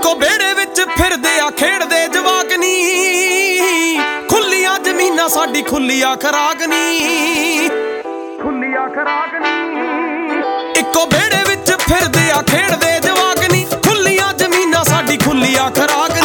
ਇੱਕੋ ਵਿਹੜੇ ਵਿੱਚ ਫਿਰਦੇ ਆ ਖੇਡਦੇ ਜਵਾਕ ਨੀ, ਖੁੱਲੀਆਂ ਜ਼ਮੀਨਾਂ ਸਾਡੀ ਖੁੱਲੀਆਂ ਖਰਾਕ ਨੀ, ਖੁੱਲੀਆਂ ਖਰਾਕ ਨੀ। ਇੱਕੋ ਵਿਹੜੇ ਵਿੱਚ ਫਿਰਦੇ ਆ ਖੇਡਦੇ ਜਵਾਕ ਨੀ, ਖੁੱਲੀਆਂ ਜ਼ਮੀਨਾਂ ਸਾਡੀ ਖੁੱਲੀਆਂ ਖਰਾਕ